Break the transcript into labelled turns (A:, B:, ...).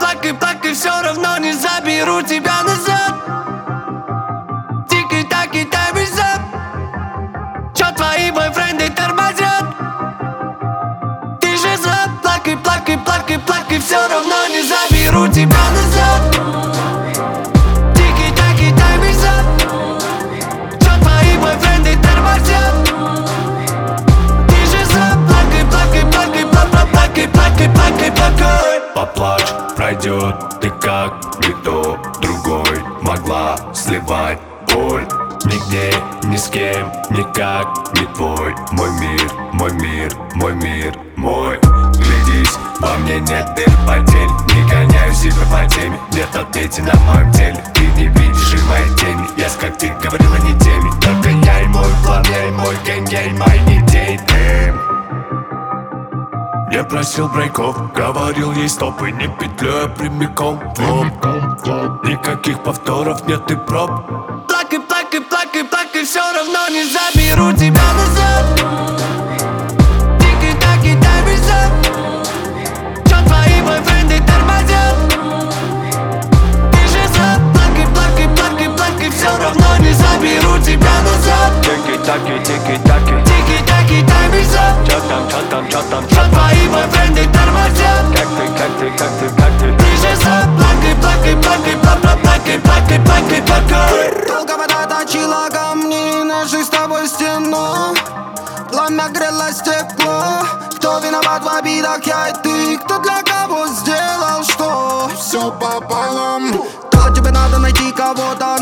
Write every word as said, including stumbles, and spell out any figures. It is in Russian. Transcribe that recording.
A: Плакай, плакай, все равно не заберу тебя назад. Тики-таки, таймер's up. Чё твои бойфренды тормозят? Ты же зла. Плакай, плакай, плакай, плакай, все равно не заберу тебя назад. Тики-таки, таймер's up. Чё твои бойфренды тормозят? Ты же зла. Плакай, плакай, плакай, плакай, плакай, плакай, плакай, плакай.
B: Поплачь, пройдет, ты как никто другой могла сливать боль. Нигде, ни с кем, никак не твой. Мой мир, мой мир, мой мир, мой. Глядись, во мне нет дыр, потерь. Не гоняю себя по теме, нет ответи на моем теле. Ты не видишь и моей тени, я как ты говорила не теме. Только я и мой план, я и мой гейм, я и мои идеи, дэм. Я просил брейков, говорил ей стоп и не петляя прямиком в лоб. Никаких повторов, нет и проб.
A: Плакай, плакай, плакай, плакай, все равно не заберу тебя назад. Тики-таки, таймер's up. Чё твои бойфренды тормозят? Ты же зла. Плакай, плакай, плакай, плакай, все равно не заберу тебя назад.
B: Тики-таки, тики-таки,
A: Тики-таки, таймер's up.
B: чё там, чё там, чё там,
A: Чё твои бойфренды тормозят?
B: как ты, как ты, как ты, как ты.
A: Ты же зла. Плакай, плакай, плакай, плакай, плакай, плакай, плакай, плакай.
C: Долго вода точила камни наших с тобой стену. Пламя грело стекло. Кто виноват в обидах, я и ты? Кто для кого сделал что? Все пополам. То тебе надо найти кого-то,